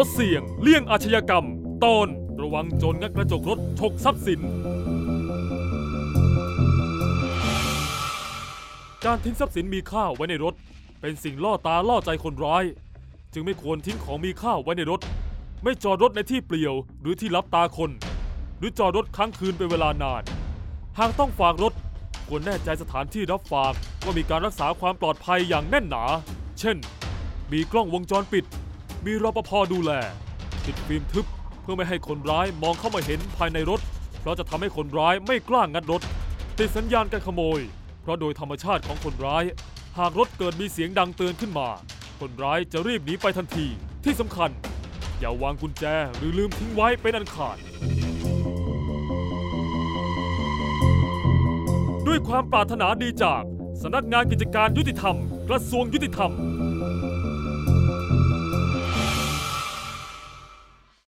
ดเสี่ยงเลี่ยงอาชญากรรมตอนระวังโจรงัดกระจกรถฉกทรัพย์สินการทิ้งทรัพย์สินมีค่าไว้ในรถเป็นสิ่งล่อตาล่อใจคนร้ายจึงไม่ควรทิ้งของมีค่าไว้ในรถไม่จอดรถในที่เปลี่ยวหรือที่ลับตาคนหรือจอดรถค้างคืนเป็นเวลานานหากต้องฝากรถควรแน่ใจสถานที่รับฝากว่ามีการรักษาความปลอดภัยอย่างแน่นหนาเช่นมีกล้องวงจรปิดมีรปภ.ดูแลติดฟิล์มทึบเพื่อไม่ให้คนร้ายมองเข้ามาเห็นภายในรถเพราะจะทำให้คนร้ายไม่กล้างัดรถติดสัญญาณการขโมยเพราะโดยธรรมชาติของคนร้ายหากรถเกิดมีเสียงดังเตือนขึ้นมาคนร้ายจะรีบหนีไปทันทีที่สำคัญอย่าวางกุญแจหรือลืมทิ้งไว้เป็นอันขาดด้วยความปรารถนาดีจากสำนักงานกิจการยุติธรรมกระทรวงยุติธรรม